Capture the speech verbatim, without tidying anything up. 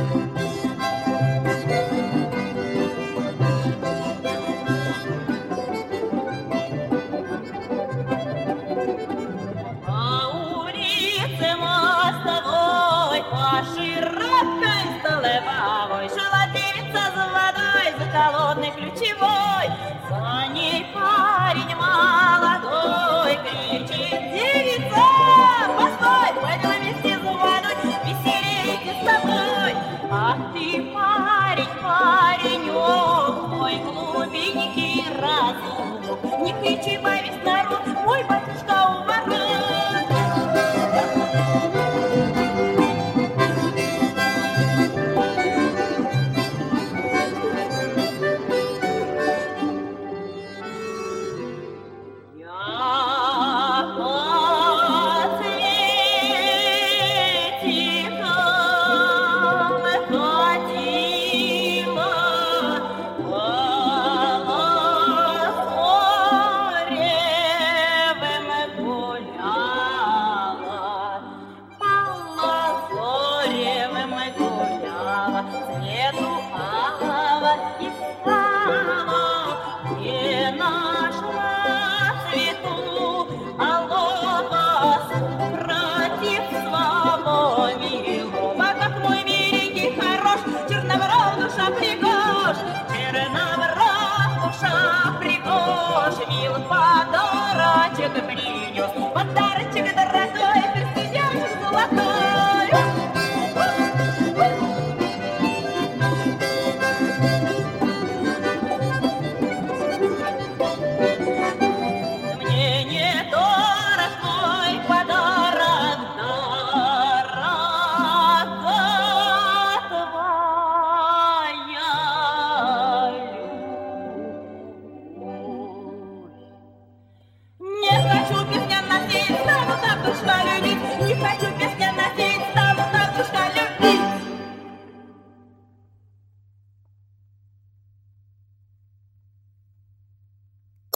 Холодный ключевой, за ней парень молодой, кричит: девица, постой, пойдем вместе за водой, веселее с тобой. А ты, парень, паренек, мой глубинненький разум, не кричи во весь народ, мой батюшка